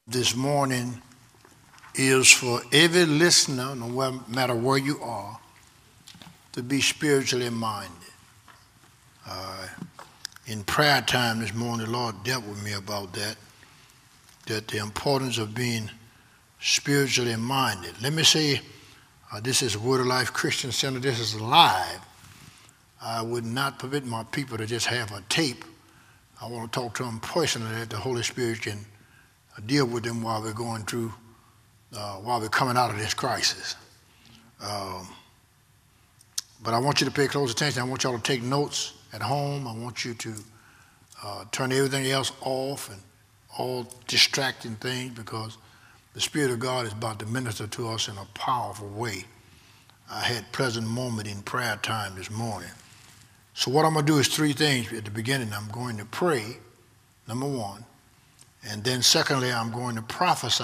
this morning is for every listener, no matter where you are, to be spiritually minded. In prayer time this morning, the Lord dealt with me about that the importance of being spiritually minded. Let me say, this is Word of Life Christian Center. This is live. I would not permit my people to just have a tape. I want to talk to them personally that the Holy Spirit can deal with them while we're going through, while we're coming out of this crisis. But I want you to pay close attention. I want y'all to take notes at home. I want you to turn everything else off and all distracting things, because the Spirit of God is about to minister to us in a powerful way. I had a pleasant moment in prayer time this morning. So what I'm going to do is three things at the beginning. I'm going to pray, number one. And then secondly, I'm going to prophesy.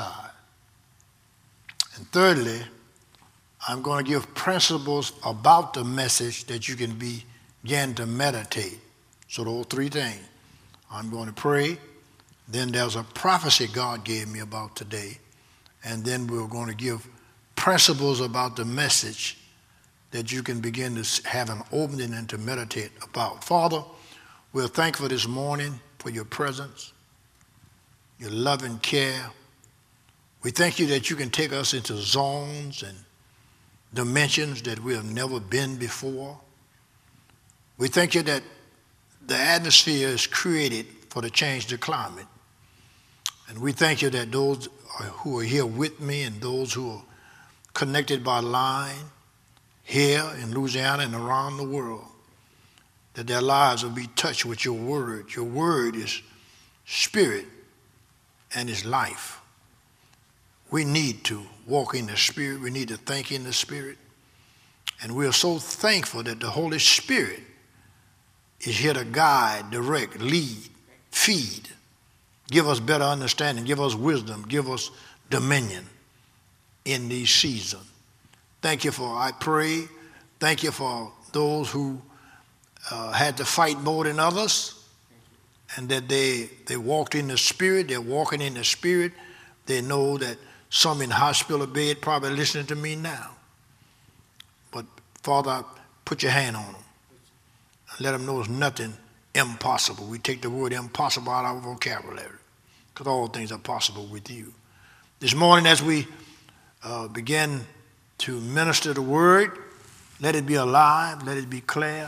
And thirdly, I'm going to give principles about the message that you can begin to meditate. So those three things. I'm going to pray. Then there's a prophecy God gave me about today. And then we're going to give principles about the message that you can begin to have an opening and to meditate about. Father, we're thankful this morning for your presence, your loving care. We thank you that you can take us into zones and dimensions that we have never been before. We thank you that the atmosphere is created for to change the climate. And we thank you that those who are here with me and those who are connected by line here in Louisiana and around the world, that their lives will be touched with your word. Your word is spirit and is life. We need to walk in the Spirit. We need to think in the Spirit. And we are so thankful that the Holy Spirit is here to guide, direct, lead, feed, give us better understanding, give us wisdom, give us dominion in these seasons. Thank you for, I pray, thank you for those who had to fight more than others, and that they walked in the Spirit. They're walking in the Spirit. They know that some in hospital bed probably listening to me now. But Father, put your hand on them. Let them know it's nothing impossible. We take the word impossible out of our vocabulary, because all things are possible with you. This morning, as we begin to minister the word, let it be alive, let it be clear.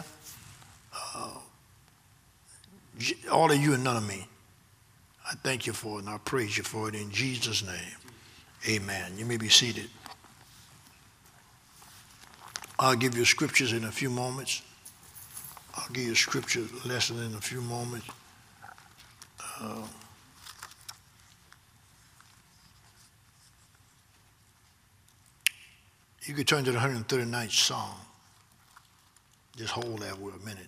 All of you and none of me. I thank you for it and I praise you for it in Jesus' name. Amen. You may be seated. I'll give you scriptures in a few moments. I'll give you a scripture lesson in a few moments. You could turn to the 139th Psalm. Just hold that for a minute.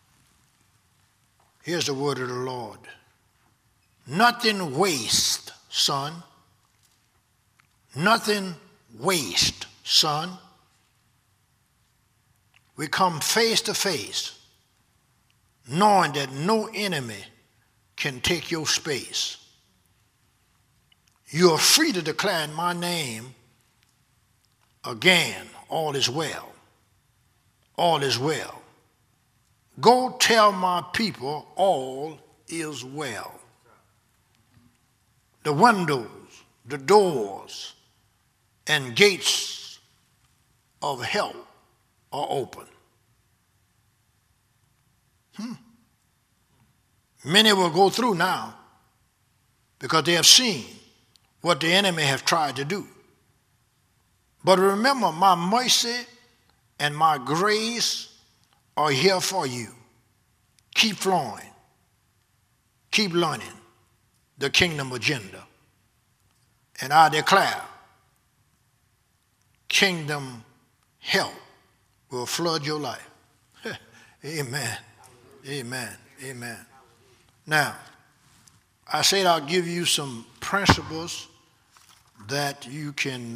Here's the word of the Lord. Nothing waste, son. Nothing waste, son. We come face to face, knowing that no enemy can take your space. You are free to declare in my name again, all is well. All is well. Go tell my people all is well. The windows, the doors, and gates of hell are open. Many will go through now because they have seen what the enemy have tried to do. But remember, my mercy and my grace are here for you. Keep flowing. Keep learning the kingdom agenda. And I declare, kingdom help will flood your life. Amen. Amen. Amen. Now, I said I'll give you some principles that you can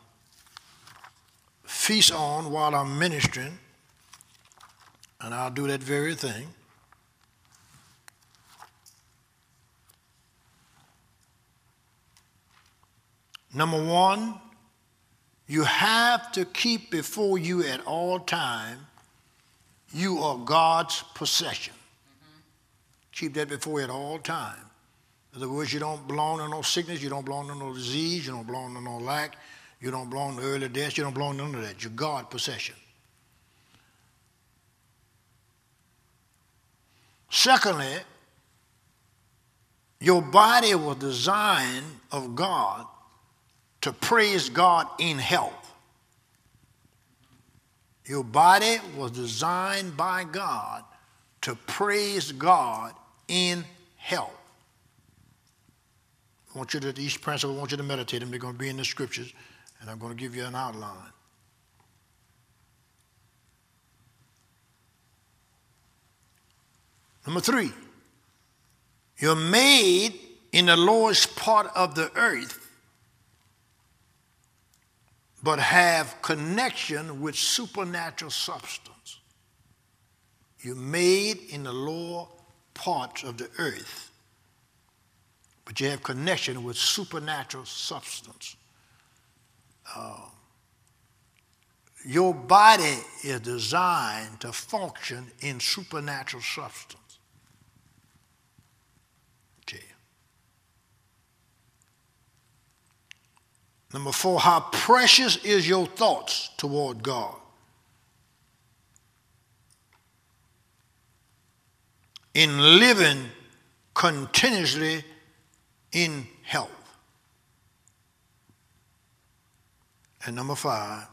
feast on while I'm ministering, and I'll do that very thing. Number one, you have to keep before you at all time, you are God's possession. Keep that before you at all time. In other words, you don't belong to no sickness, you don't belong to no disease, you don't belong to no lack, you don't belong to early death, you don't belong to none of that. You're God's possession. Secondly, your body was designed of God to praise God in health. Your body was designed by God to praise God in health. I want you to, these principles, I want you to meditate them. They're going to be in the scriptures, and I'm going to give you an outline. Number three, you're made in the lowest part of the earth, but have connection with supernatural substance. You're made in the lower parts of the earth, but you have connection with supernatural substance. Your body is designed to function in supernatural substance. Okay. Number four, how precious is your thoughts toward God? In living continuously in health. And number five,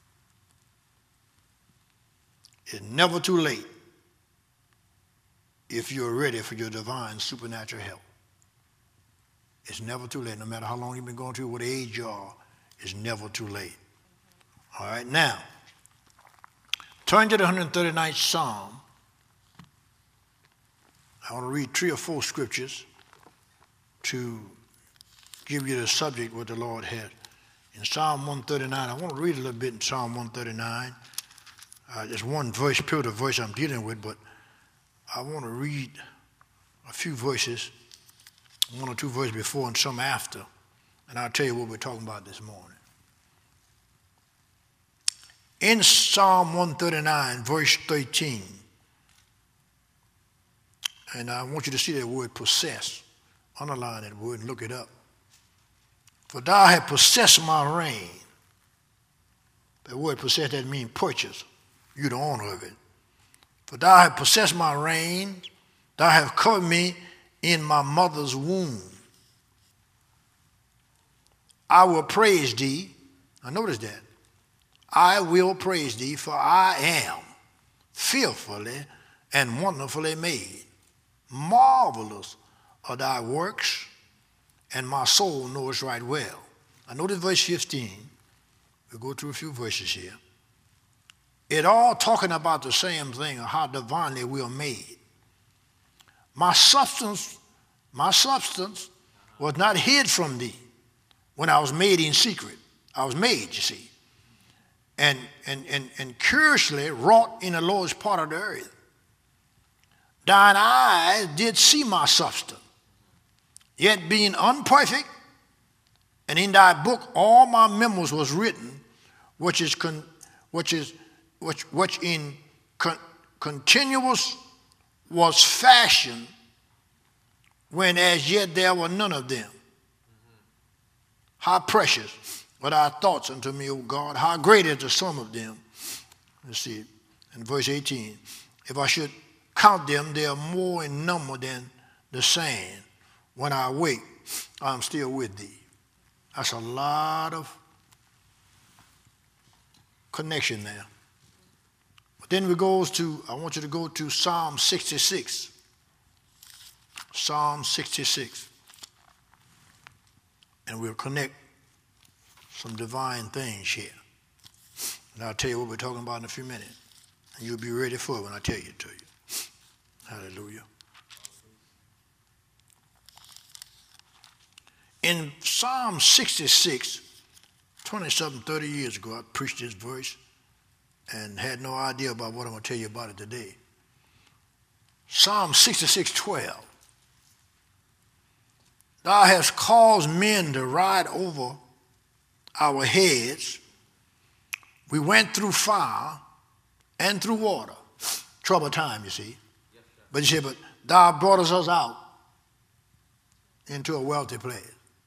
it's never too late if you're ready for your divine supernatural help. It's never too late. No matter how long you've been going through, what age you are, it's never too late. All right, now, turn to the 139th Psalm. I want to read 3 or 4 scriptures to give you the subject what the Lord had. In Psalm 139, I want to read a little bit in Psalm 139. There's one verse, pure the verse I'm dealing with, but I want to read a few verses, 1 or 2 verses before and some after, and I'll tell you what we're talking about this morning. In Psalm 139, verse 13, and I want you to see that word possess. Underline that word and look it up. For thou hast possessed my reign. The word possess, that means purchase. You're the owner of it. For thou hast possessed my reign. Thou hast covered me in my mother's womb. I will praise thee. Now notice that. I will praise thee, for I am fearfully and wonderfully made. Marvelous are thy works, and my soul knows right well. I notice verse 15. We'll go through a few verses here. It all talking about the same thing, of how divinely we are made. My substance was not hid from thee when I was made in secret. I was made, you see, and curiously wrought in the lowest part of the earth. Thine eyes did see my substance, yet being unperfect, and in thy book all my memories was written, which in continuous was fashioned, when as yet there were none of them. How precious are thy thoughts unto me, O God! How great is the sum of them! Let's see, in verse 18, if I should count them, they are more in number than the sand. When I wake, I'm still with thee. That's a lot of connection there. But then I want you to go to Psalm 66. Psalm 66. And we'll connect some divine things here. And I'll tell you what we're talking about in a few minutes. And you'll be ready for it when I tell you to you. Hallelujah. In Psalm 66, 30 years ago, I preached this verse and had no idea about what I'm going to tell you about it today. Psalm 66:12. Thou hast caused men to ride over our heads. We went through fire and through water. Trouble time, you see. But you say, but thou brought us out into a wealthy place.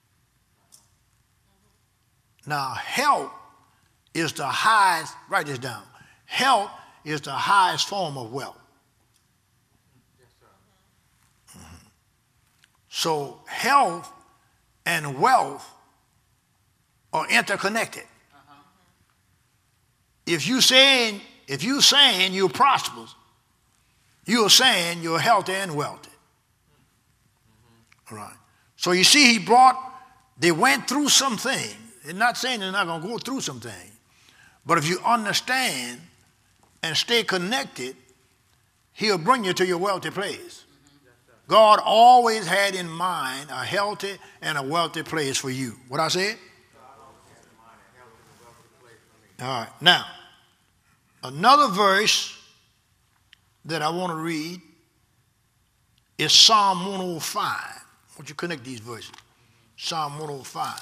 Now, health is the highest, write this down. Health is the highest form of wealth. So health and wealth are interconnected. If you saying you're prosperous, you're saying you're healthy and wealthy. All right. So you see, they went through some things. They're not saying they're not going to go through some things. But if you understand and stay connected, he'll bring you to your wealthy place. God always had in mind a healthy and a wealthy place for you. What I said? All right. Now, another verse that I want to read is Psalm 105. I want you to connect these verses. Psalm 105.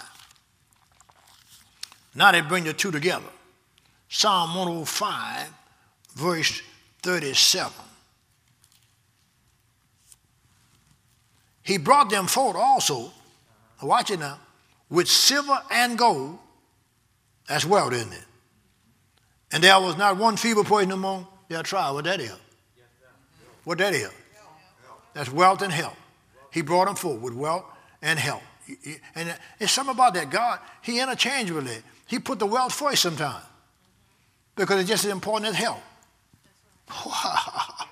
Now they bring the two together. Psalm 105, verse 37. He brought them forth also, watch it now, with silver and gold. That's wealth, isn't it? And there was not one feeble person among their tribe. What that is? What that is? That's wealth and health. He brought them forth with wealth and health. And it's something about that. God, he interchangeably, he put the wealth first sometimes because it's just as important as health. Wow.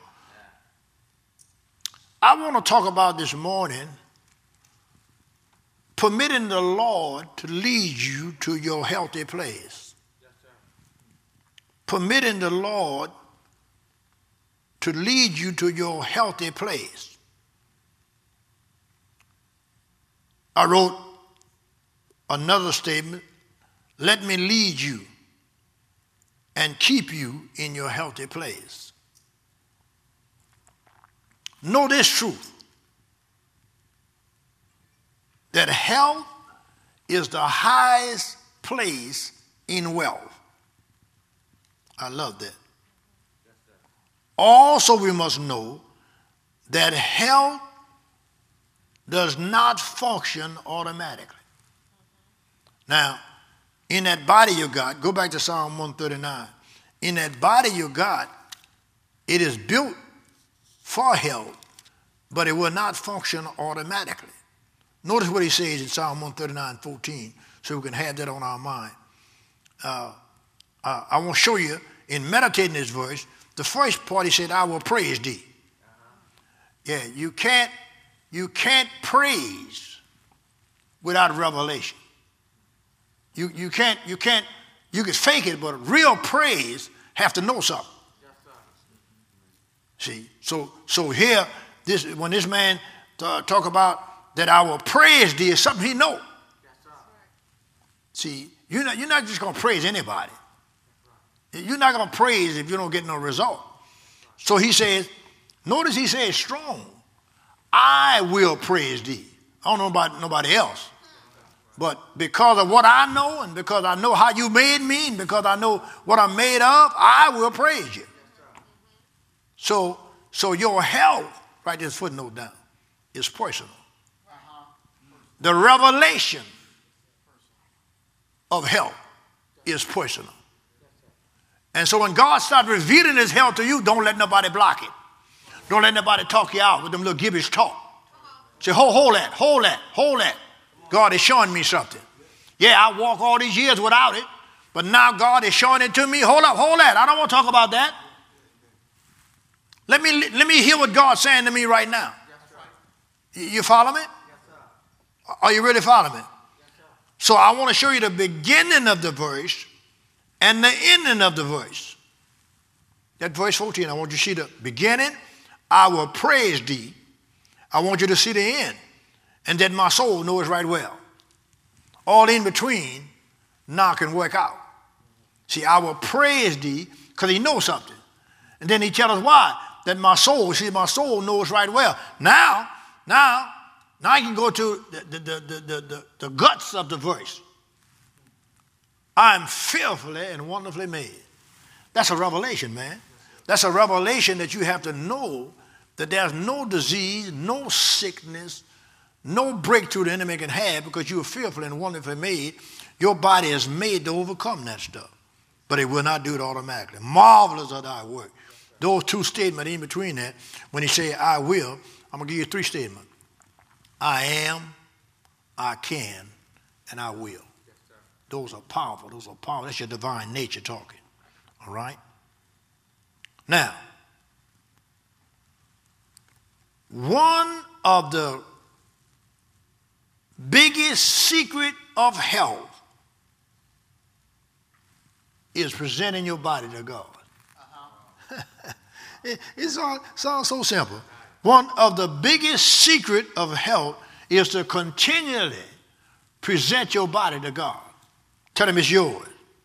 I want to talk about this morning permitting the Lord to lead you to your healthy place. Permitting the Lord to lead you to your healthy place. I wrote another statement, let me lead you and keep you in your healthy place. Know this truth, that health is the highest place in wealth. I love that. Also, we must know that health does not function automatically. Now, in that body you got, go back to Psalm 139. In that body you got, it is built for health, but it will not function automatically. Notice what he says in Psalm 139:14, so we can have that on our mind. I want to show you, in meditating this verse, the first part he said, I will praise thee. Yeah, you can't praise without revelation. You can fake it, but real praise have to know something. See, so here, when this man talk about that I will praise thee, is something he know. See, you're not just going to praise anybody. You're not going to praise if you don't get no result. So he says, notice he says strong. I will praise thee. I don't know about nobody else. But because of what I know and because I know how you made me and because I know what I'm made of, I will praise you. So your health, write this footnote down, is personal. The revelation of health is personal. And so when God starts revealing his health to you, don't let nobody block it. Don't let nobody talk you out with them little gibbish talk. Say, hold that. God is showing me something. Yeah, I walk all these years without it, but now God is showing it to me. Hold that. I don't want to talk about that. Let me hear what God's saying to me right now. You follow me? Are you really following me? So I want to show you the beginning of the verse and the ending of the verse. That verse 14, I want you to see the beginning. I will praise thee. I want you to see the end. And that my soul knows right well. All in between, now can work out. See, I will praise thee because he knows something. And then he tells us why. That my soul knows right well. Now I can go to the guts of the verse. I'm fearfully and wonderfully made. That's a revelation, man. That's a revelation that you have to know that there's no disease, no sickness, no breakthrough the enemy can have because you are fearfully and wonderfully made. Your body is made to overcome that stuff. But it will not do it automatically. Marvelous are thy work. Those two statements in between that, when he say I will, I'm going to give you three statements. I am, I can, and I will. Those are powerful. Those are powerful. That's your divine nature talking. All right? Now, one of the biggest secret of health is presenting your body to God. It sounds so simple. One of the biggest secret of health is to continually present your body to God. Tell him it's yours.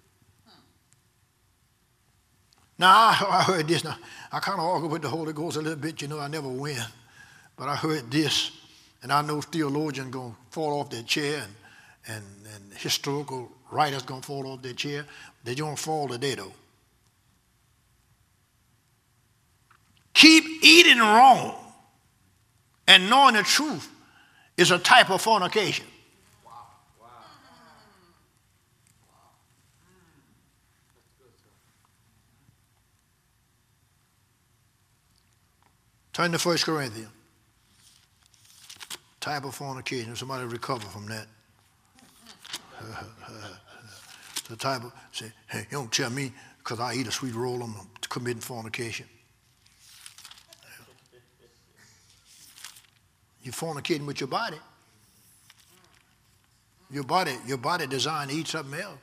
Now, I heard this. Now, I kind of argue with the Holy Ghost a little bit. You know, I never win. But I heard this, and I know theologians going to fall off their chair, and historical writers going to fall off their chair. They don't fall today, though. Keep eating wrong and knowing the truth is a type of fornication. Wow. Wow. Turn to 1 Corinthians. Type of fornication. Somebody recover from that. The type of, say, hey, you don't tell me because I eat a sweet roll, I'm committing fornication. You're fornicating with your body. Your body designed to eat something else.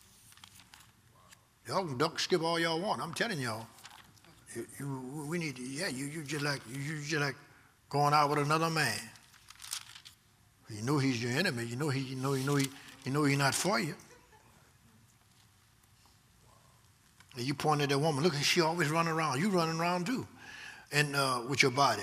Y'all can duck, skip all y'all want. I'm telling y'all. We need to, you just like going out with another man. You know he's your enemy. You know he's not for you. And you point at that woman. Look, she always running around. You running around too, and with your body.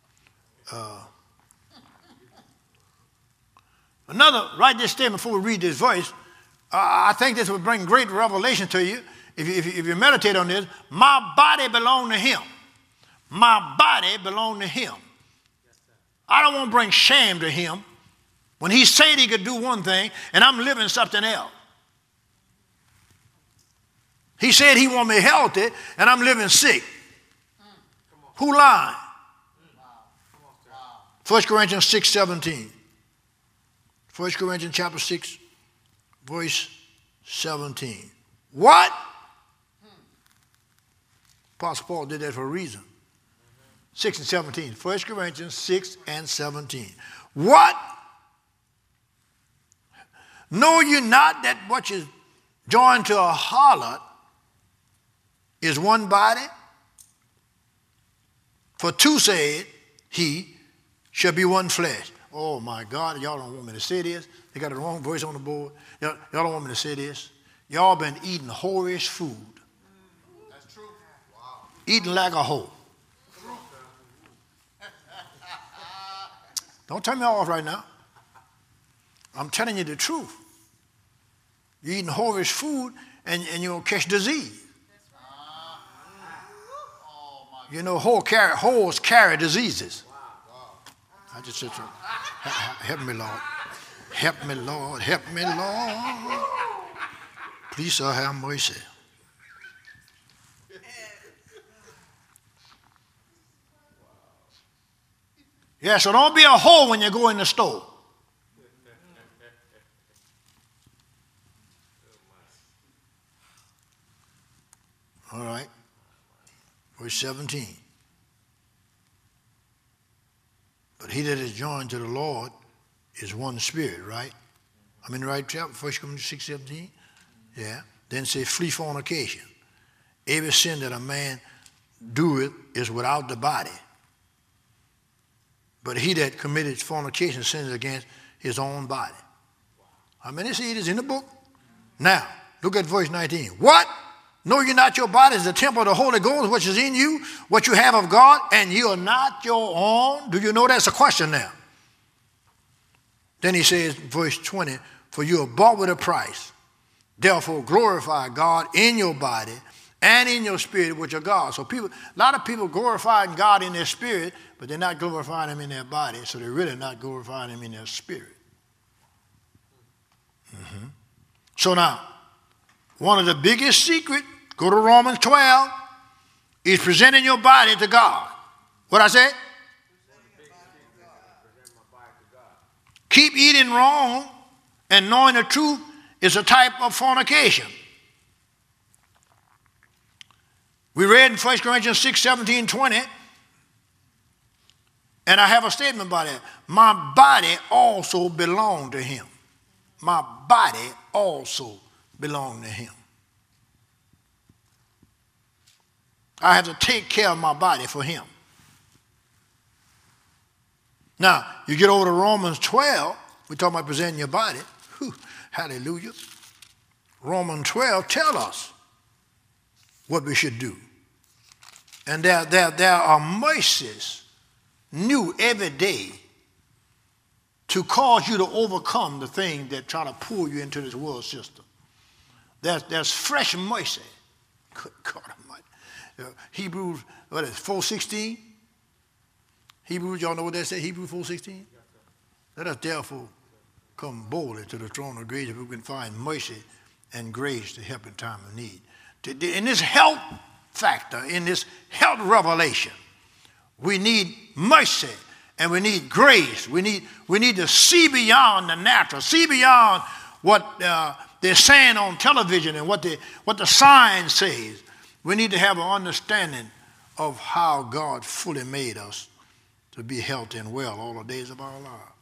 Write this statement before we read this verse. I think this will bring great revelation to you if you meditate on this. My body belongs to him. My body belongs to him. I don't want to bring shame to him when he said he could do one thing and I'm living something else. He said he want me healthy and I'm living sick. Who lying? 1 Corinthians 6:17. 1 Corinthians chapter 6, verse 17. What? Apostle Paul did that for a reason. 6 and 17. 1 Corinthians 6 and 17. What? Know you not that what is joined to a harlot is one body? For two said he shall be one flesh. Oh my God, y'all don't want me to say this. They got the wrong voice on the board. Y'all don't want me to say this. Y'all been eating whorish food. That's true. Wow. Eating like a hoe. Don't turn me off right now. I'm telling you the truth. You're eating whorish food and you're going to catch disease. You know, whores carry diseases. I just said, help me, Lord. Help me, Lord. Help me, Lord. Please, sir, have mercy. Yeah, so don't be a whore when you go in the store. All right. Verse 17. But he that is joined to the Lord is one spirit, right? I'm in the right chapter, 1 Corinthians 6:17. Yeah. Then say, flee fornication. Every sin that a man doeth is without the body. But he that committed fornication sins against his own body. I mean, it is in the book. Now, look at verse 19. What? Know you not your body is the temple of the Holy Ghost, which is in you, what you have of God, and you are not your own? Do you know that's a question now? Then he says, verse 20, for you are bought with a price. Therefore, glorify God in your body and in your spirit, which are God. So a lot of people glorifying God in their spirit, but they're not glorifying him in their body, so they're really not glorifying him in their spirit. So now, one of the biggest secrets, go to Romans 12, is presenting your body to God. What I say? Keep eating wrong and knowing the truth is a type of fornication. We read in 1 Corinthians 6, 17, 20, and I have a statement about it. My body also belonged to him. My body also belonged to him. I have to take care of my body for him. Now, you get over to Romans 12, we're talking about presenting your body. Whew, hallelujah. Romans 12 tell us what we should do. And there are mercies new every day to cause you to overcome the thing that try to pull you into this world system. There's fresh mercy. Good God Almighty. Hebrews, what is it, 4:16? Hebrews, y'all know what that says? Hebrews 4:16? Let us therefore come boldly to the throne of grace if we can find mercy and grace to help in time of need. In this health factor, in this health revelation, we need mercy and we need grace. We need to see beyond the natural, see beyond what they're saying on television and what the science says. We need to have an understanding of how God fully made us to be healthy and well all the days of our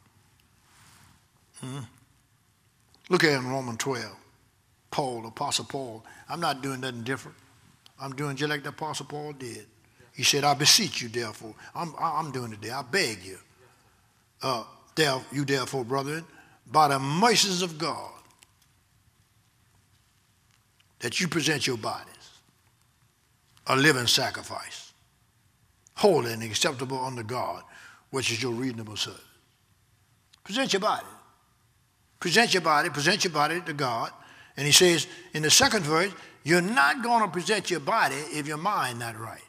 lives. Look at it in Romans 12. Paul, Apostle Paul. I'm not doing nothing different. I'm doing just like the Apostle Paul did. He said, I beseech you, therefore. I'm doing it there. I beg you. You therefore, brethren, by the mercies of God, that you present your bodies a living sacrifice, holy and acceptable unto God, which is your reasonable service. Present your body. Present your body to God. And he says in the second verse, you're not going to present your body if your mind not right.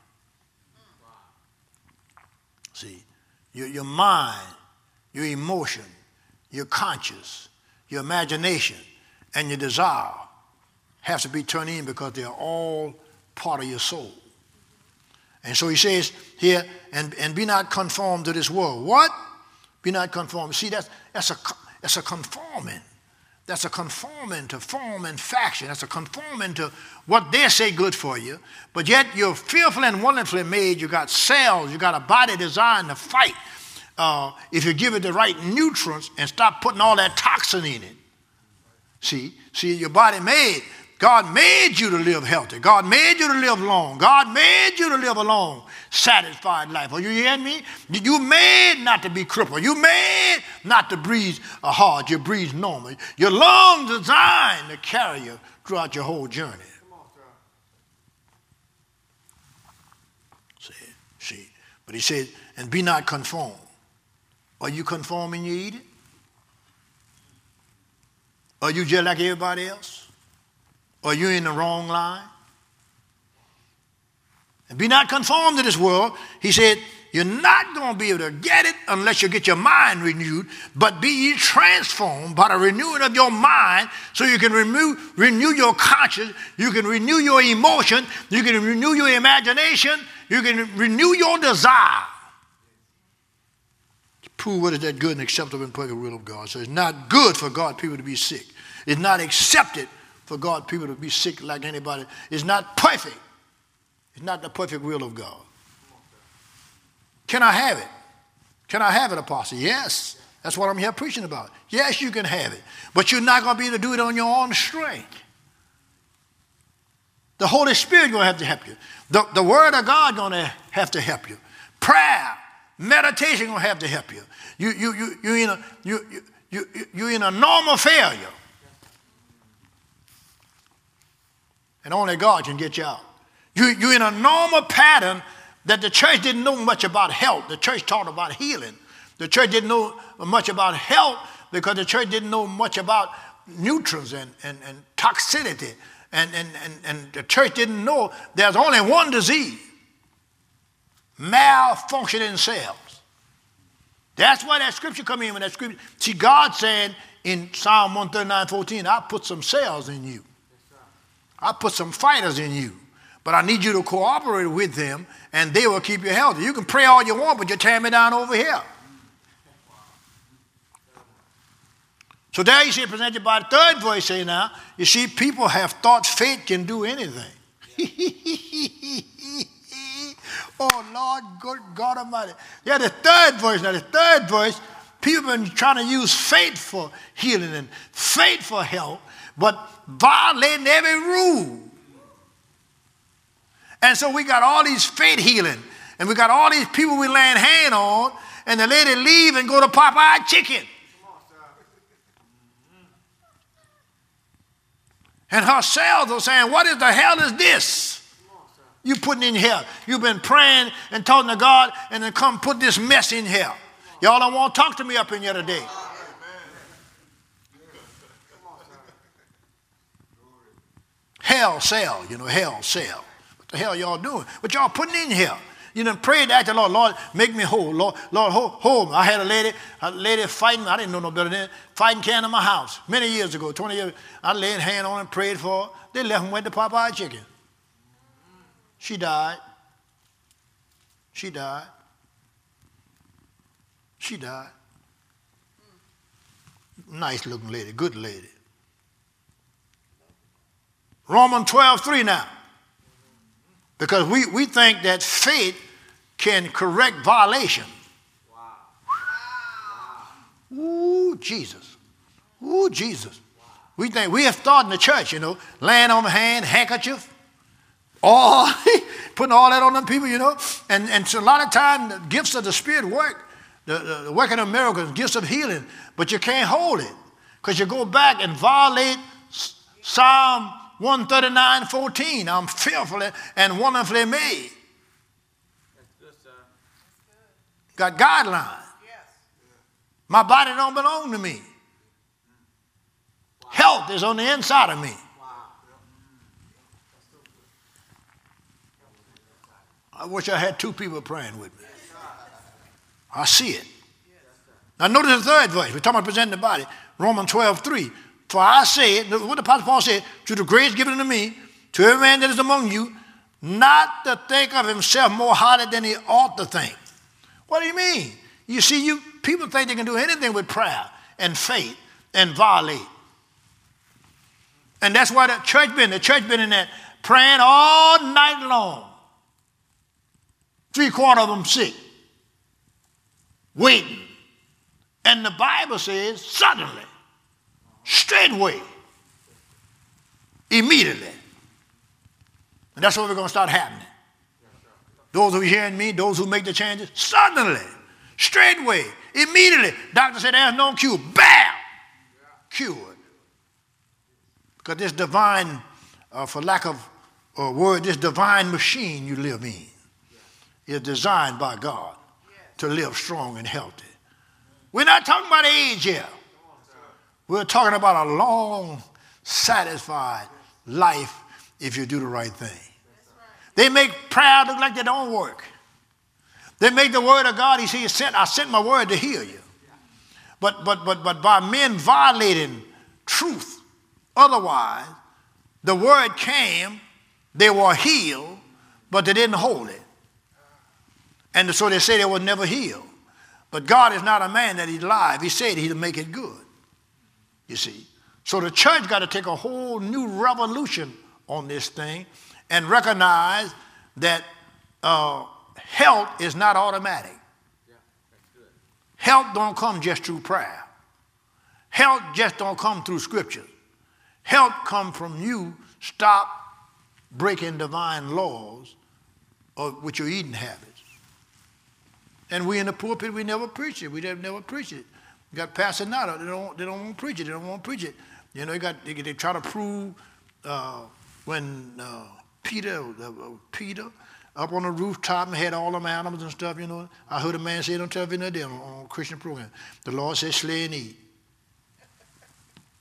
See, your mind, your emotion, your conscience, your imagination, and your desire has to be turned in because they're all part of your soul. And so he says here, and be not conformed to this world. What? Be not conformed. See, that's a conforming. That's a conforming to form and faction. That's a conforming to what they say good for you. But yet you're fearfully and wonderfully made. You got cells. You got a body designed to fight. If you give it the right nutrients and stop putting all that toxin in it. See, your body made. God made you to live healthy. God made you to live long. God made you to live a long, satisfied life. Are you hearing me? You made not to be crippled. You made not to breathe hard. You breathe normal. Your lungs designed to carry you throughout your whole journey. See. But he said, and be not conformed. Are you conforming you eat it? Are you just like everybody else? Or you in the wrong line? And be not conformed to this world. He said, you're not going to be able to get it unless you get your mind renewed, but be ye transformed by the renewing of your mind so you can renew your conscience, you can renew your emotion, you can renew your imagination, you can renew your desire. To prove what is that good and acceptable and perfect will of God. So it's not good for God people to be sick. It's not accepted for God people to be sick like anybody. It's not perfect. It's not the perfect will of God. Can I have it? Can I have it, Apostle? Yes. That's what I'm here preaching about. Yes, you can have it. But you're not going to be able to do it on your own strength. The Holy Spirit is going to have to help you. The Word of God is going to have to help you. Prayer, meditation is going to have to help you. You're in a normal failure. And only God can get you out. You're in a normal pattern that the church didn't know much about health. The church taught about healing. The church didn't know much about health because the church didn't know much about neutrals and toxicity. And the church didn't know there's only one disease, malfunctioning cells. That's why that scripture come in with that scripture. See, God said in Psalm 139:14, I put some cells in you. I put some fighters in you. But I need you to cooperate with them, and they will keep you healthy. You can pray all you want, but you're tearing me down over here. So there you see it presented by the third voice say now, you see, people have thought faith can do anything. Oh, Lord, good God Almighty. Yeah, the third voice. Now, the third voice, people have been trying to use faith for healing and faith for health, but violating every rule. And so we got all these faith healing, and we got all these people we laying hand on, and the lady leave and go to Popeye Chicken. And her cells are saying, what in the hell is this you putting in here? You've been praying and talking to God, and then come put this mess in here. Y'all don't want to talk to me up in here today. Hell cell, hell cell. What the hell y'all doing? What y'all putting in here? You done prayed to the Lord, Lord, make me whole. Lord, hold me. I had a lady fighting, I didn't know no better than that, fighting can in my house many years ago, 20 years. I laid a hand on her and prayed for her. They left and went to Popeye Chicken. She died. She died. She died. Nice looking lady, good lady. Romans 12:3 now. Because we think that faith can correct violation. Wow. Ooh, Jesus. Ooh, Jesus. Wow. We think we have thought in the church, laying on the hand, handkerchief, all putting all that on them people, And so a lot of times the gifts of the Spirit work, the working of miracles, gifts of healing, but you can't hold it because you go back and violate Psalm 139:14. I'm fearfully and wonderfully made. That's good, sir. Got guidelines. Yes. My body don't belong to me. Wow. Health is on the inside of me. Wow. I wish I had two people praying with me. I see it. Now notice the third verse. We're talking about presenting the body. Romans 12:3. For I say, what the Apostle Paul said, to the grace given to me, to every man that is among you, not to think of himself more highly than he ought to think. What do you mean? You see, people think they can do anything with prayer and faith and violate. And that's why the church been in that praying all night long. 3/4 of them sick, waiting. And the Bible says, suddenly, straightway, immediately. And that's what we're going to start happening. Those who are hearing me, those who make the changes, suddenly, straightway, immediately. Doctor said there's no cure. Bam! Cured. Because this divine, for lack of a word, this divine machine you live in is designed by God to live strong and healthy. We're not talking about age here. We're talking about a long, satisfied life if you do the right thing. They make prayer look like they don't work. They make the word of God, he said, I sent my word to heal you. But by men violating truth, otherwise, the word came, they were healed, but they didn't hold it. And so they say they were never healed. But God is not a man that he'd lie. He said he'd make it good. You see. So the church got to take a whole new revolution on this thing and recognize that health is not automatic. Yeah, that's good. Health don't come just through prayer. Health just don't come through scripture. Health comes from you stop breaking divine laws with your eating habits. And we in the pulpit, we never preach it. We never preach it. You got Pastor Nada, they don't want to preach it. They don't want to preach it. They try to prove when Peter up on the rooftop and had all them animals and stuff, I heard a man say, don't tell me no day on a Christian program. The Lord said, slay and eat.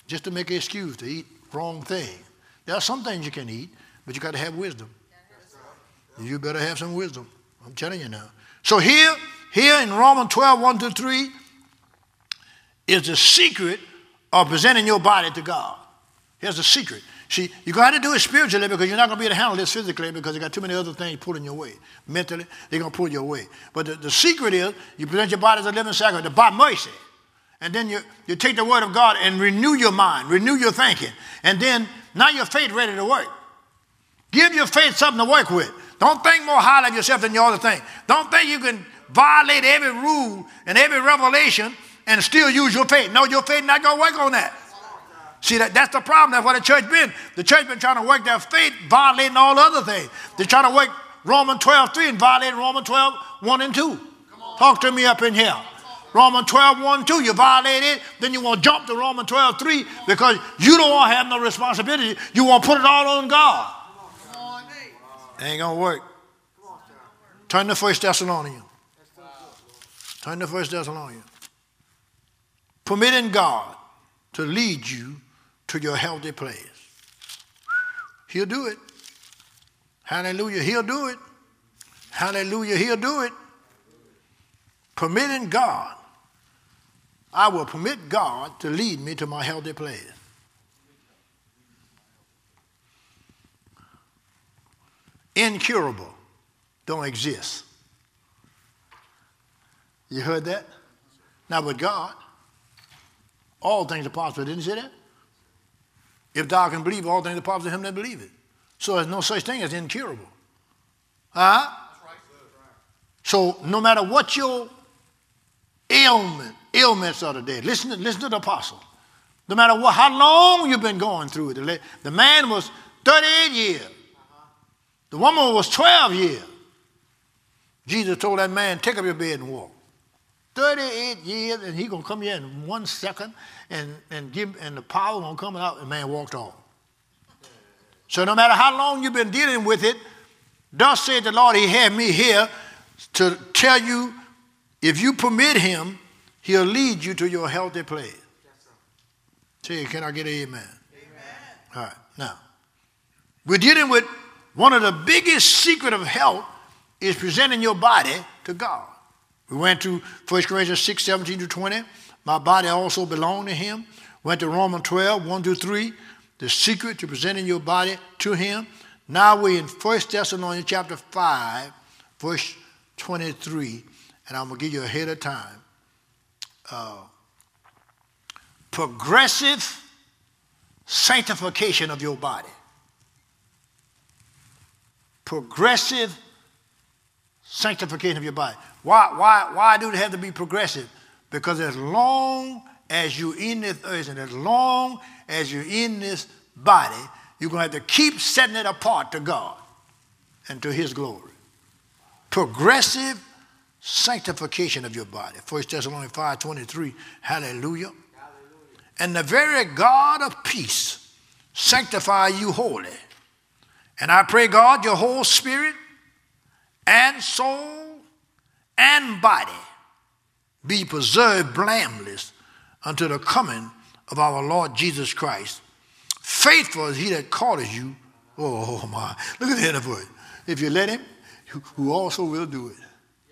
just to make an excuse to eat wrong thing. There are some things you can eat, but you got to have wisdom. You better have some wisdom. I'm telling you now. So here in Romans 12, 1 through 3, is the secret of presenting your body to God. Here's the secret. See, you're going to have to do it spiritually because you're not going to be able to handle this physically because you got too many other things pulling your way. Mentally, they're going to pull your way. But the secret is you present your body as a living sacrifice by mercy. And then you take the word of God and renew your mind, renew your thinking. And then now your faith ready to work. Give your faith something to work with. Don't think more highly of yourself than your other thing. Don't think you can violate every rule and every revelation and still use your faith. No, your faith not going to work on that. See, that's the problem. That's what the church been. The church been trying to work their faith, violating all other things. They're trying to work Romans 12, 3 and violating Romans 12, 1 and 2. Talk to me up in here. Romans 12, 1, 2, you violate it, then you want to jump to Romans 12, 3 because you don't want to have no responsibility. You want to put it all on God. It ain't going to work. Turn to 1 Thessalonians. Turn to 1 Thessalonians. Permitting God to lead you to your healthy place. He'll do it. Hallelujah, he'll do it. Hallelujah, he'll do it. Permitting God. I will permit God to lead me to my healthy place. Incurable don't exist. You heard that? Now with God, all things are possible. Didn't you say that? If thou can believe, all things are possible to him that believe it. So there's no such thing as incurable. Huh? So no matter what your ailments are today, listen to the apostle. No matter how long you've been going through it. The man was 38 years. The woman was 12 years. Jesus told that man, take up your bed and walk. 38 years, and he's going to come here in 1 second, and the power going to come out, and the man walked off. So no matter how long you've been dealing with it, thus said the Lord, he had me here to tell you, if you permit him, he'll lead you to your healthy place. Say, can I get an amen? Amen. All right, now, we're dealing with one of the biggest secret of health is presenting your body to God. We went to 1 Corinthians 6, 17 to 20. My body also belonged to him. Went to Romans 12, 1 to 3. The secret to presenting your body to him. Now we're in 1 Thessalonians chapter 5, verse 23. And I'm going to give you ahead of time. Progressive sanctification of your body. Progressive sanctification of your body. Why do they have to be progressive? Because as long as you're in this earth and as long as you're in this body, you're going to have to keep setting it apart to God and to his glory. Progressive sanctification of your body. 1 Thessalonians 5:23. Hallelujah. And the very God of peace sanctify you wholly. And I pray, God, your whole spirit and soul and body be preserved blameless unto the coming of our Lord Jesus Christ. Faithful is he that calleth you. Oh my, look at the end of it. If you let him, who also will do it.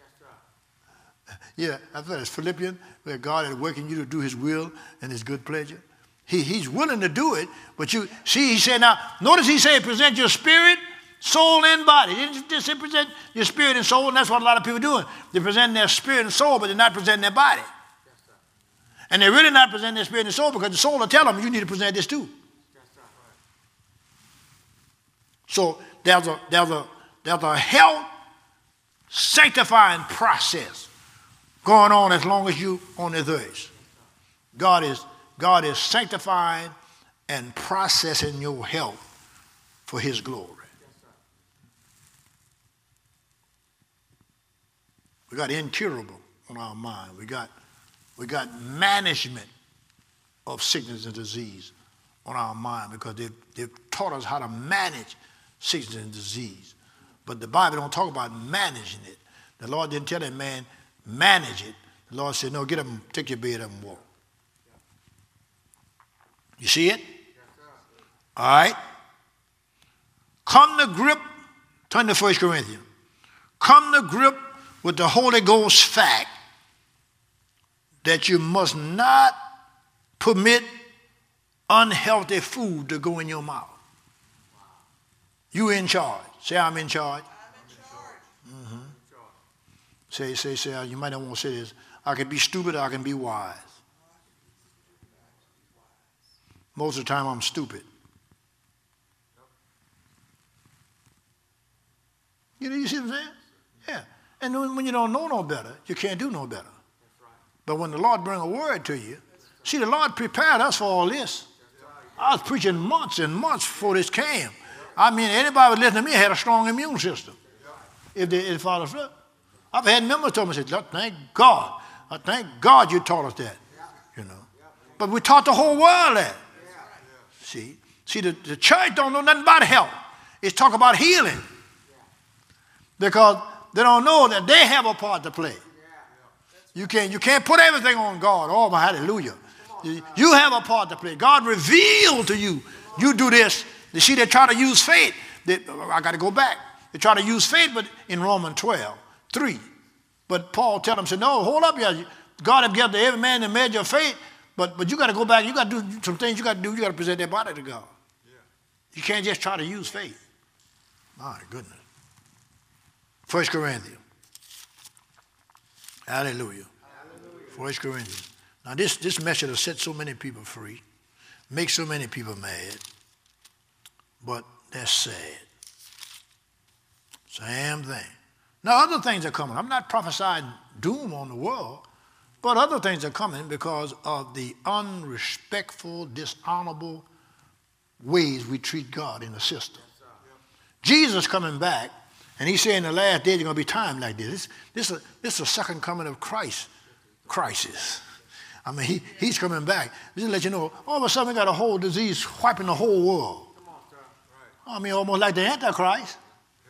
Yeah, I thought it's Philippians, where God is working you to do his will and his good pleasure. He's willing to do it, but you see, he said, now, notice he said, present your spirit, soul, and body. He didn't just say present your spirit and soul, and that's what a lot of people are doing. They're presenting their spirit and soul, but they're not presenting their body. And they're really not presenting their spirit and soul because the soul will tell them, you need to present this too. So there's a health sanctifying process going on as long as you on this earth. God is sanctifying and processing your health for his glory. We got incurable on our mind. We got management of sickness and disease on our mind because they've taught us how to manage sickness and disease. But the Bible don't talk about managing it. The Lord didn't tell that man, manage it. The Lord said, no, get up and take your bed up and walk. You see it? All right. Come to grip, turn to 1 Corinthians. Come to grip with the Holy Ghost fact that you must not permit unhealthy food to go in your mouth. You in charge. Say, I'm in charge. Mm-hmm. Say, you might not want to say this. I can be stupid or I can be wise. Most of the time I'm stupid. You see what I'm saying? Yeah. And when you don't know no better, you can't do no better. But when the Lord brings a word to you, see, the Lord prepared us for all this. I was preaching months and months before this came. I mean, anybody who listened to me had a strong immune system. If they followed through. I've had members tell me, thank God. Thank God you taught us that. You know. But we taught the whole world that. See, the church don't know nothing about health. It's talk about healing. Because they don't know that they have a part to play. You can't put everything on God. Oh, my hallelujah. You have a part to play. God revealed to you. You do this. You see, they try to use faith. I got to go back. They try to use faith, but in Romans 12:3. But Paul tells them, said, no, hold up, yeah. God has given to every man the measure of faith, but you got to go back. You got to do some things you got to do. You got to present their body to God. Yeah. You can't just try to use faith. My goodness. 1 Corinthians. Hallelujah. 1 Corinthians. Now this message has set so many people free, makes so many people mad, but that's sad. Same thing. Now other things are coming. I'm not prophesying doom on the world, but other things are coming because of the unrespectful, dishonorable ways we treat God in the system. Jesus coming back, and he said in the last days there's going to be time like this. This is a second coming of Christ crisis. I mean, he's coming back. Just to let you know, all of a sudden we got a whole disease wiping the whole world. I mean, almost like the Antichrist.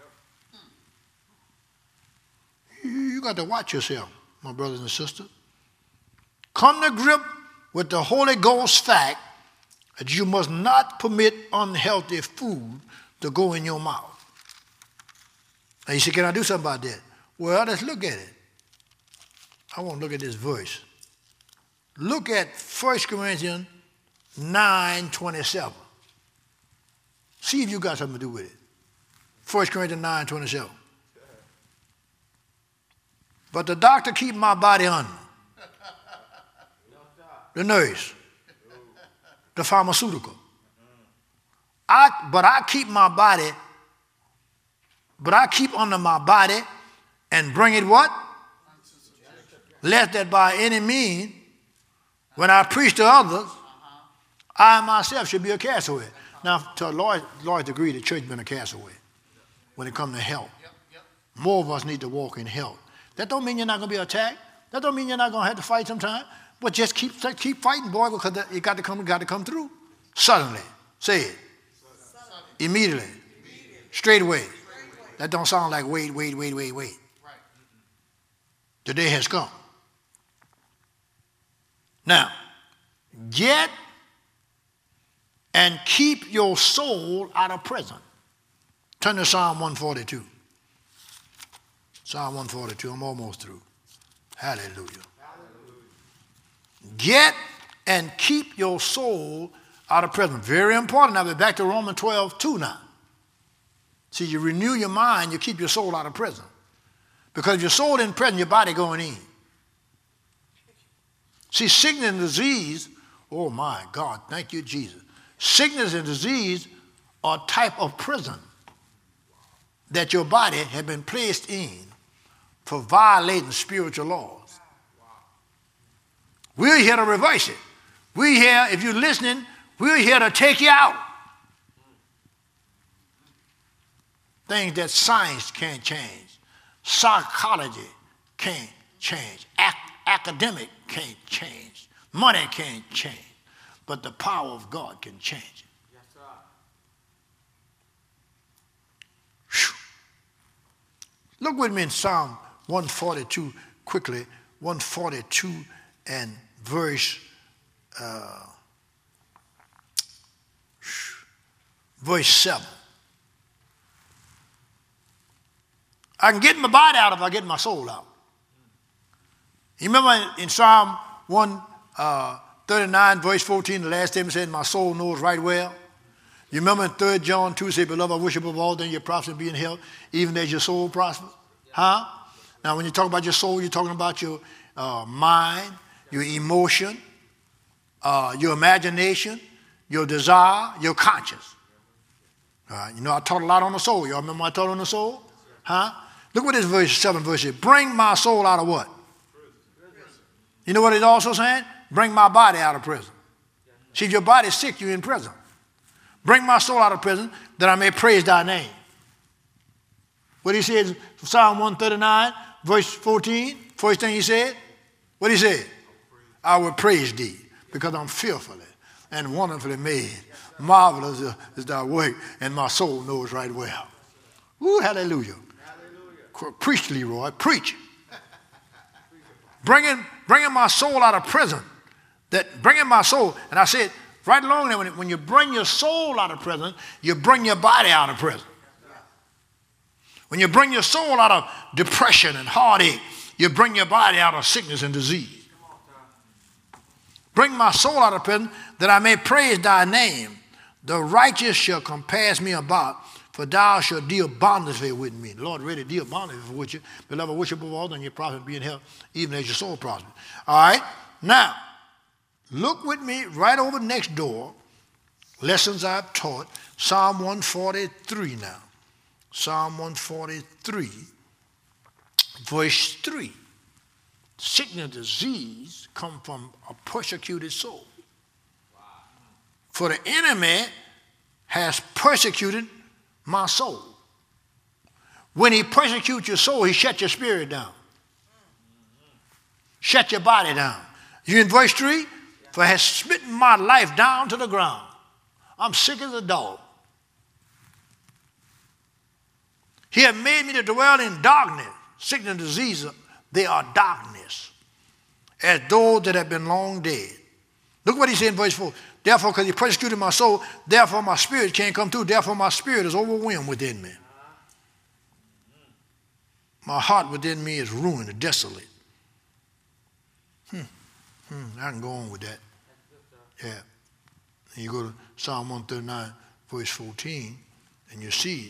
You got to watch yourself, my brothers and sisters. Come to grip with the Holy Ghost fact that you must not permit unhealthy food to go in your mouth. And you say, can I do something about that? Well, let's look at it. I want to look at this verse. Look at 1 Corinthians 9:27. See if you got something to do with it. 1 Corinthians 9:27. But the doctor keep my body under. The nurse. The pharmaceutical. But I keep under my body and bring it what? Lest that by any means, when I preach to others, I myself should be a castaway. Now, to a large degree, the church has been a castaway when it comes to health. More of us need to walk in health. That don't mean you're not going to be attacked. That don't mean you're not going to have to fight sometime. But just keep fighting, boy, because it got to come through. Suddenly. Say it. Immediately. Straight away. That don't sound like wait. The day has come. Now, get and keep your soul out of prison. Turn to Psalm 142. Psalm 142. I'm almost through. Hallelujah. Get and keep your soul out of prison. Very important. Now we're back to Romans 12:2 now. See, you renew your mind, you keep your soul out of prison. Because if your soul in prison, your body going in. See, sickness and disease, oh my God, thank you, Jesus. Sickness and disease are a type of prison that your body has been placed in for violating spiritual laws. We're here to reverse it. We're here, if you're listening, we're here to take you out. Things that science can't change. Psychology can't change. Academic can't change. Money can't change. But the power of God can change it. Yes, sir. Look with me in Psalm 142 quickly. 142 and verse verse 7. I can get my body out if I get my soul out. You remember in Psalm 139, verse 14, the last time it said, my soul knows right well. You remember in 3 John 2, say, beloved, I wish above all things your prosper and be in health, even as your soul prospers. Huh? Now, when you talk about your soul, you're talking about your mind, your emotion, your imagination, your desire, your conscience. You know, I taught a lot on the soul. Y'all remember I taught on the soul? Huh? Look what this verse 7 verse says. Bring my soul out of what? You know what it's also saying? Bring my body out of prison. See, if your body's sick, you're in prison. Bring my soul out of prison that I may praise thy name. What he says, Psalm 139, verse 14, first thing he said, what he said? I will praise thee because I'm fearfully and wonderfully made. Marvelous is thy work, and my soul knows right well. Ooh, hallelujah. Preach, Leroy, preach. Bringing my soul out of prison. Bringing my soul, and I said, right along there, when you bring your soul out of prison, you bring your body out of prison. When you bring your soul out of depression and heartache, you bring your body out of sickness and disease. Bring my soul out of prison that I may praise thy name. The righteous shall compass me about, for thou shalt deal bountifully with me. The Lord ready to deal bountifully with you. Beloved, wish above all than your prosper be in health, even as your soul prospers. All right? Now, look with me right over next door. Lessons I've taught. Psalm 143 now. Psalm 143, verse 3. Sickness and disease come from a persecuted soul. For the enemy has persecuted my soul. When he persecutes your soul, he shuts your spirit down. Shut your body down. You in verse 3? For has smitten my life down to the ground. I'm sick as a dog. He had made me to dwell in darkness. Sickness and disease, they are darkness, as those that have been long dead. Look what he said in verse 4. Therefore, because he persecuted my soul, therefore my spirit can't come through. Therefore my spirit is overwhelmed within me. My heart within me is ruined and desolate. I can go on with that. Yeah. And you go to Psalm 139, verse 14, and you see it.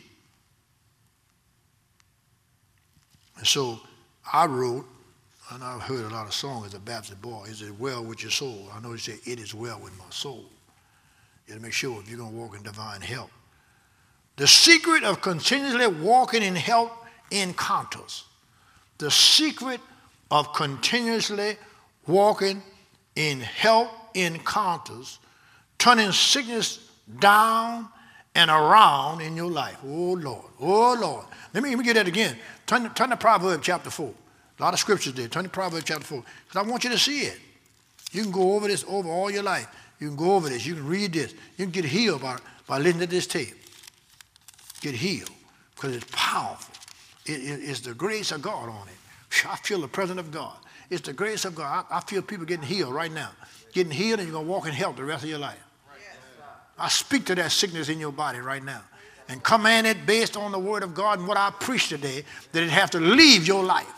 And so I wrote, and I've heard a lot of songs as a Baptist boy, is it well with your soul? I know he said, it is well with my soul. You got to make sure if you're going to walk in divine health. The secret of continuously walking in health encounters. The secret of continuously walking in health encounters, turning sickness down and around in your life. Oh, Lord. Oh, Lord. Let me get that again. Turn to Proverbs chapter 4. A lot of scriptures there. Turn to Proverbs chapter 4. Because I want you to see it. You can go over this over all your life. You can go over this. You can read this. You can get healed by listening to this tape. Get healed. Because it's powerful. It's the grace of God on it. I feel the presence of God. It's the grace of God. I feel people getting healed right now. Getting healed, and you're going to walk in health the rest of your life. I speak to that sickness in your body right now and command it based on the word of God and what I preached today, that it have to leave your life.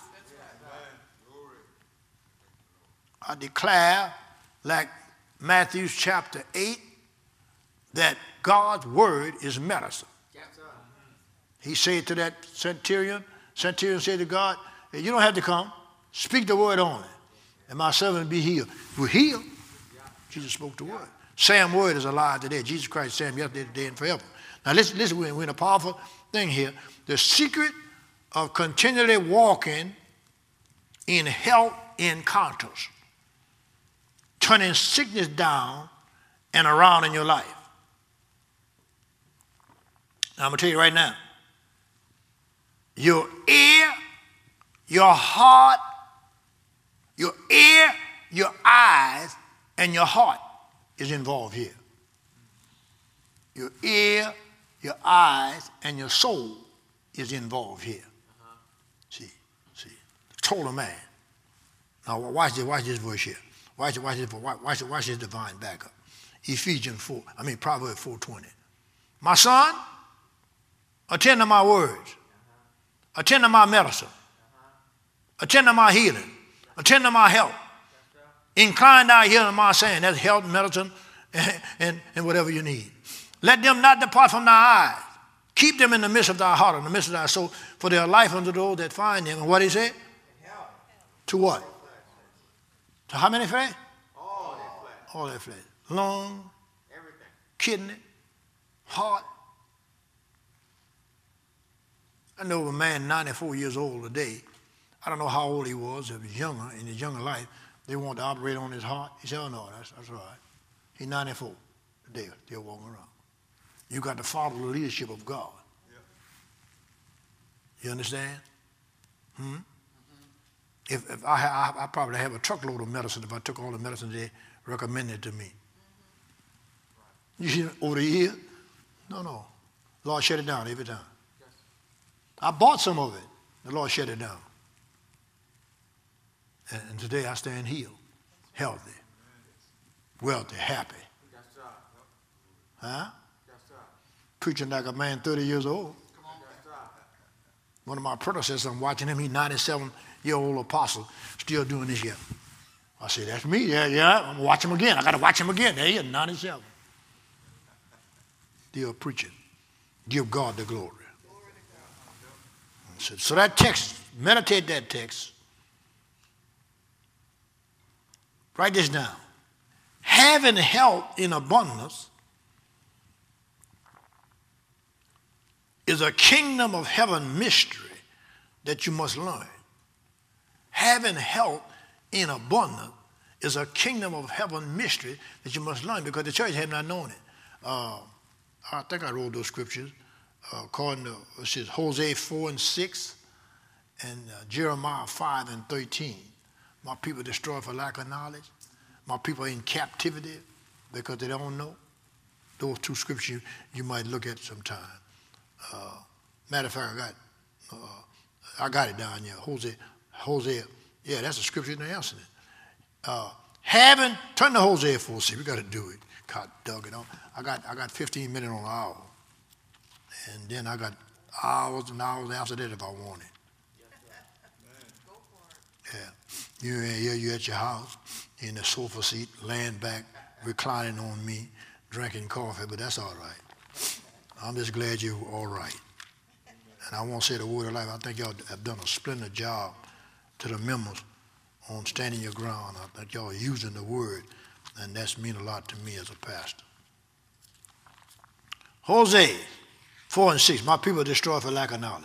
I declare, like Matthew chapter 8, that God's word is medicine. He said to that centurion said to God, hey, you don't have to come. Speak the word only, and my servant will be healed. We're healed. Jesus spoke the word. Same word is alive today. Jesus Christ, same yesterday, today, and forever. Now listen, we're in a powerful thing here. The secret of continually walking in health encounters, turning sickness down and around in your life. Now I'm going to tell you right now, your ear, your heart, your ear, your eyes, and your heart is involved here. Your ear, your eyes, and your soul is involved here. See, total man. Now watch this verse here. Watch this divine backup. Proverbs 4:20. My son, attend to my words. Attend to my medicine. Attend to my healing. Attend to my health. Incline thy ear to my saying. That's health, medicine, and whatever you need. Let them not depart from thy eyes. Keep them in the midst of thy heart, in the midst of thy soul, for their life unto those that find them. And what he said? To what? To how many flesh? All that flesh. All that flesh. Lung, Everything. kidney, heart. I know of a man 94 years old today. I don't know how old he was. If he was younger, in his younger life, they wanted to operate on his heart. He said, oh no, that's all right. He's 94 today, still walking around. You got to follow the leadership of God. Yep. You understand? If I probably have a truckload of medicine if I took all the medicine they recommended to me. You see, over the years? No. Lord shut it down every time. Yes. I bought some of it. The Lord shut it down. And today I stand healed, healthy, wealthy, happy. Yes, sir. Huh? Yes, sir. Preaching like a man 30 years old. Come on. Yes, sir. One of my predecessors, I'm watching him, he's 97-year-old apostle, still doing this yet. I say, that's me, yeah, I'm going to watch him again. I got to watch him again. There he is, 97. Still preaching. Give God the glory. So that text, meditate that text. Write this down. Having health in abundance is a kingdom of heaven mystery that you must learn. Having health in abundance is a kingdom of heaven mystery that you must learn because the church has not known it. I think I wrote those scriptures according to it says Hosea 4:6 and Jeremiah 5:13. My people destroyed for lack of knowledge. My people are in captivity because they don't know. Those two scriptures you might look at sometime. Matter of fact, I got it down here. Hosea. Yeah, that's a scripture in the answer. Turn to Hosea 4:6. We got to do it. God dug it on. I got 15 minutes on the hour. And then I got hours and hours after that if I want it. Yeah. You at your house, in the sofa seat, laying back, reclining on me, drinking coffee, but that's all right. I'm just glad you're all right. And I won't say the word of life. I think y'all have done a splendid job to the members on standing your ground. I think y'all are using the word, and that's mean a lot to me as a pastor. Hosea 4:6, my people are destroyed for lack of knowledge.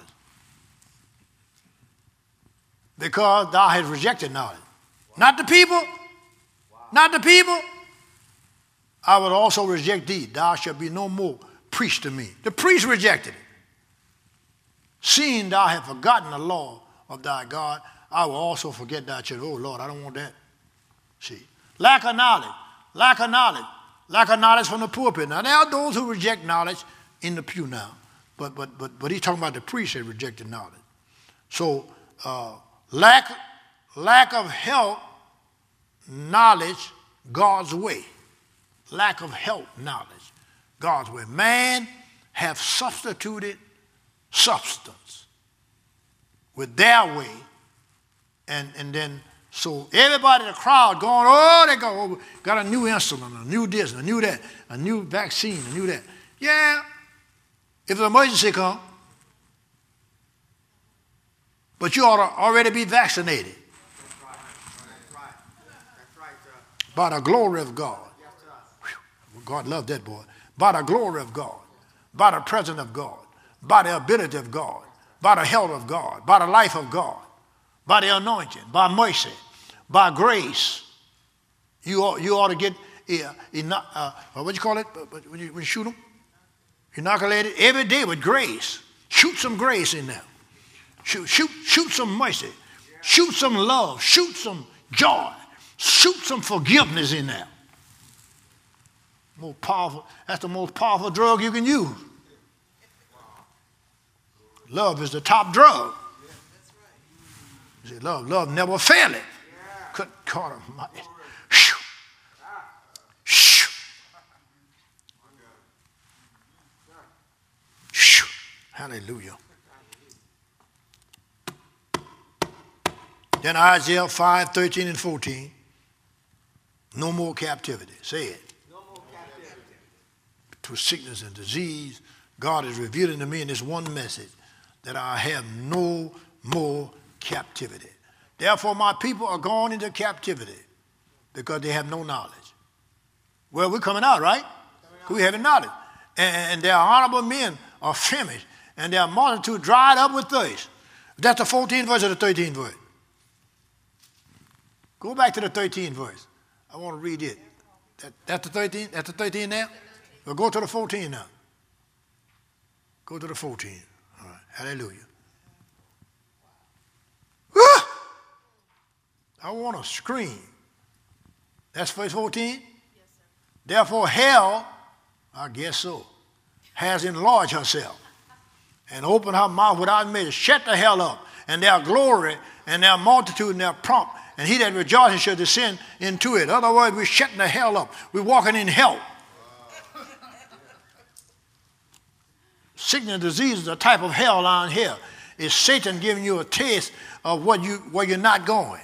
Because thou hast rejected knowledge. Not the people. Not the people. I will also reject thee. Thou shalt be no more priest to me. The priest rejected it. Seeing thou hast forgotten the law of thy God, I will also forget thy children. Oh, Lord, I don't want that. See, lack of knowledge. Lack of knowledge. Lack of knowledge from the pulpit. Now, there are those who reject knowledge in the pew now. But he's talking about the priest that rejected knowledge. So, lack of help, knowledge, God's way. Lack of help, knowledge, God's way. Man have substituted substance with their way, and then so everybody in the crowd going, oh, they go, oh, got a new insulin, a new this, a new that, a new vaccine, a new that. Yeah, if an emergency comes, but you ought to already be vaccinated. That's right. That's right, sir. By the glory of God. Yes, sir. Whew. God loved that boy. By the glory of God. By the presence of God. By the ability of God. By the health of God. By the life of God. By the anointing. By mercy. By grace. You ought to get, what you call it? When you shoot them? Inoculated every day with grace. Shoot some grace in there. Shoot some mercy. Shoot some love. Shoot some joy. Shoot some forgiveness in there. More powerful. That's the most powerful drug you can use. Love is the top drug. You say, love never fails it. Good God Almighty. Hallelujah. Then Isaiah 5, 13 and 14. No more captivity. Say it. No more captivity. To sickness and disease, God is revealing to me in this one message that I have no more captivity. Therefore, my people are gone into captivity because they have no knowledge. Well, we're coming out, right? We have knowledge. And their honorable men are famished, and their multitude dried up with thirst. That's the 14th verse or the 13th verse? Go back to the 13th verse. I want to read it. That's the 13th? That's the 13th now? Well, go to the 14th now. Go to the 14th. All right. Hallelujah. I want to scream. That's verse 14? Yes, sir. Therefore, hell, I guess so, has enlarged herself and opened her mouth without measure. Shut the hell up. And their glory and their multitude and their pomp, and he that rejoices shall descend into it. In other words, we're shutting the hell up. We're walking in hell. Sickness and disease is a type of hell down here. It's Satan giving you a taste of where you're not going.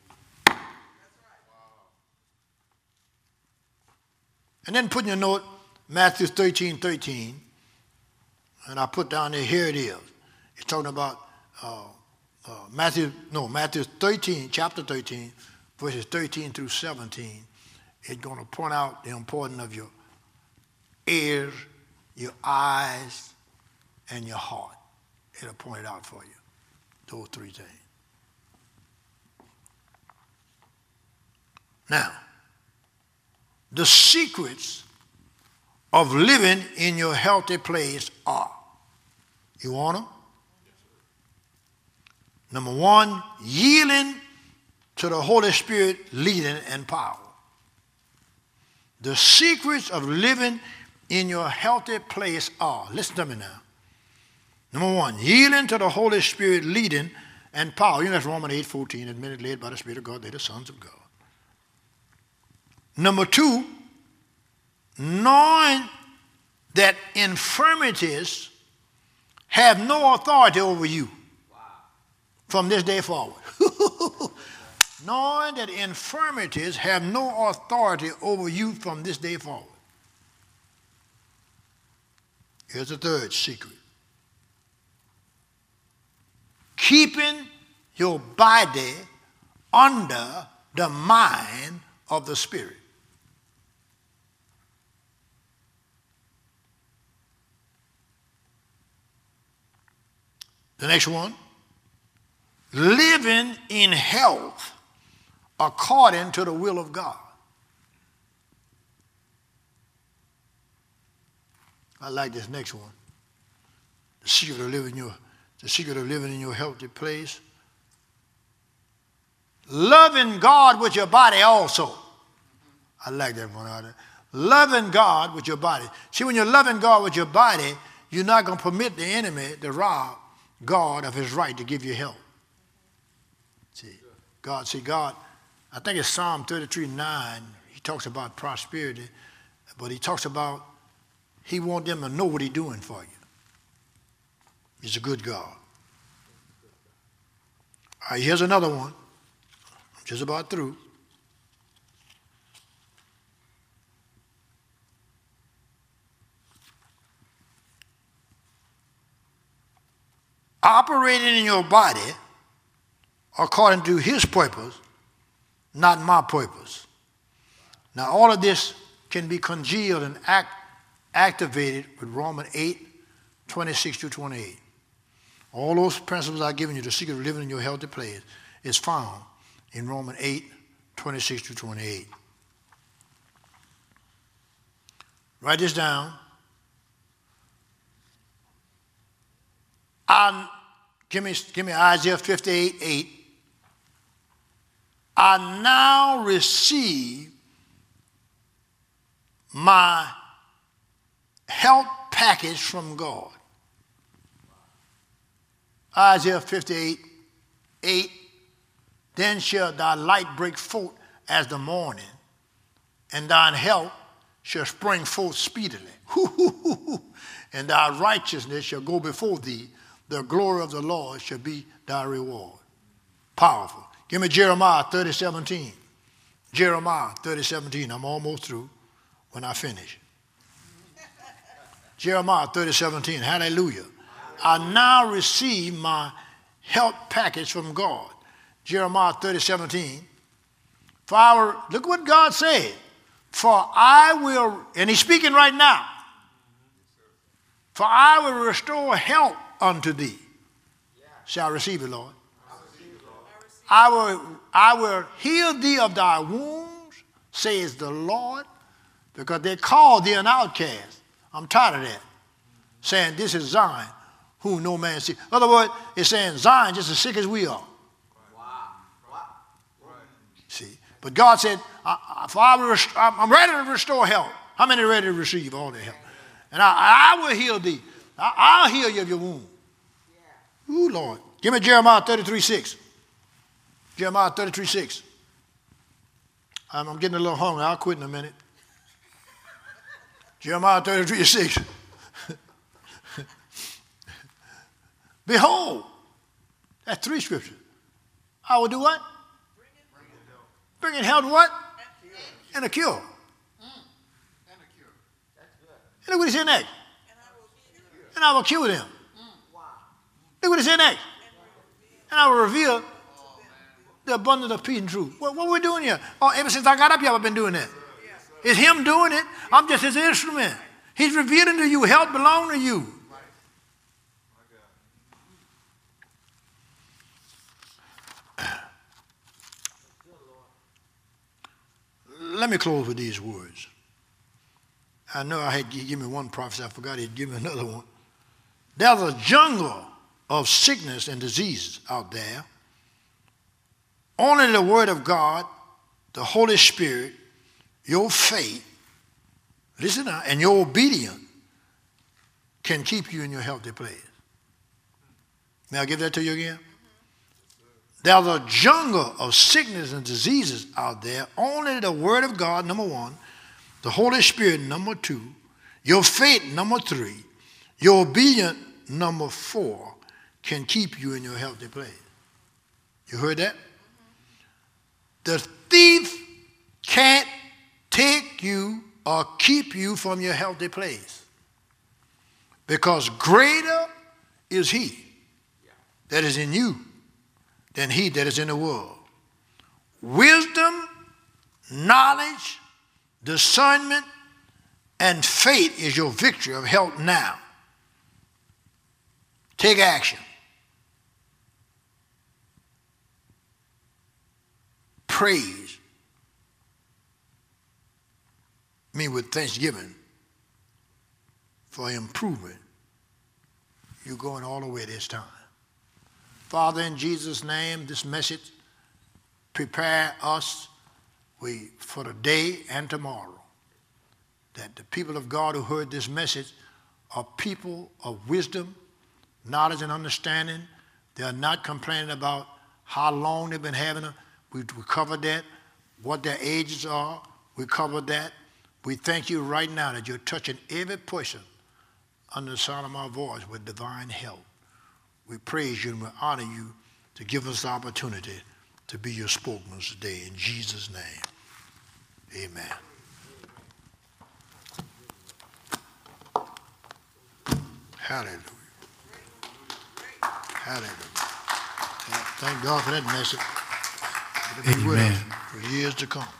And then put in your note, Matthew 13, 13. And I put down there, here it is. It's talking about Matthew 13, chapter 13, verses 13 through 17. It's going to point out the importance of your ears, your eyes, and your heart. It'll point it out for you, those three things. Now, the secrets of living in your healthy place are, you want them? Number one, yielding to the Holy Spirit leading and power. The secrets of living in your healthy place are, listen to me now. Number one, yielding to the Holy Spirit leading and power. You know that's Romans 8, 14, admitted led by the Spirit of God, they're the sons of God. Number two, knowing that infirmities have no authority over you from this day forward. Knowing that infirmities have no authority over you from this day forward. Here's the third secret. Keeping your body under the mind of the Spirit. The next one, living in health according to the will of God. I like this next one. The secret of living in your healthy place. Loving God with your body also. I like that one out there. Loving God with your body. See, when you're loving God with your body, you're not going to permit the enemy to rob God of his right to give you help. God, I think it's Psalm 33:9. He talks about prosperity, but he talks about he wants them to know what he's doing for you. He's a good God. All right, here's another one. I'm just about through. Operating in your body according to his purpose, not my purpose. Now, all of this can be congealed and activated with Romans 8, 26 to 28. All those principles I've given you, the secret of living in your healthy place, is found in Romans 8, 26 to 28. Write this down. Give me Isaiah 58, 8. I now receive my health package from God. Isaiah 58, 8. Then shall thy light break forth as the morning, and thine health shall spring forth speedily. and thy righteousness shall go before thee. The glory of the Lord shall be thy reward. Powerful. Give me Jeremiah 30:17. Jeremiah 30:17. I'm almost through when I finish. Jeremiah 30:17. Hallelujah. I now receive my help package from God. Jeremiah 30:17. Look what God said. For I will, and he's speaking right now. For I will restore health unto thee. Shall receive it, Lord. I will heal thee of thy wounds, says the Lord, because they call thee an outcast. I'm tired of that. Saying this is Zion, whom no man sees. In other words, it's saying Zion just as sick as we are. See, but God said, I'm ready to restore health. How many are ready to receive all the help? And I will heal thee. I'll heal you of your wound. Ooh, Lord. Give me Jeremiah 33:6. Jeremiah 33:6. I'm getting a little hungry. I'll quit in a minute. Jeremiah 33:6. Behold, that's 3 scriptures. I will do what? Bring in health what? And a cure. And look what he said next. And I will cure them. Look what he said next. And I will reveal the abundance of peace and truth. What are we doing here? Oh, ever since I got up here, I've been doing that. It's him doing it. I'm just his instrument. He's revealing to you. Health belongs to you. Let me close with these words. I know I had to give me one prophecy. I forgot he'd give me another one. There's a jungle of sickness and diseases out there. Only the Word of God, the Holy Spirit, your faith, listen now, and your obedience can keep you in your healthy place. May I give that to you again? There's a jungle of sickness and diseases out there. Only the Word of God, number 1, the Holy Spirit, number 2, your faith, number 3, your obedience, number 4, can keep you in your healthy place. You heard that? The thief can't take you or keep you from your healthy place, because greater is he that is in you than he that is in the world. Wisdom, knowledge, discernment, and faith is your victory of health now. Take action. Praise me with thanksgiving for improvement. You're going all the way this time. Father, in Jesus' name, this message, prepare us for the day and tomorrow. That the people of God who heard this message are people of wisdom, knowledge, and understanding. They are not complaining about how long they've been having it. We covered that, what their ages are. We covered that. We thank you right now that you're touching every person under the sound of my voice with divine help. We praise you and we honor you to give us the opportunity to be your spokesman today. In Jesus' name, amen. Hallelujah. Hallelujah. Thank God for that message. It'll be with us for years to come.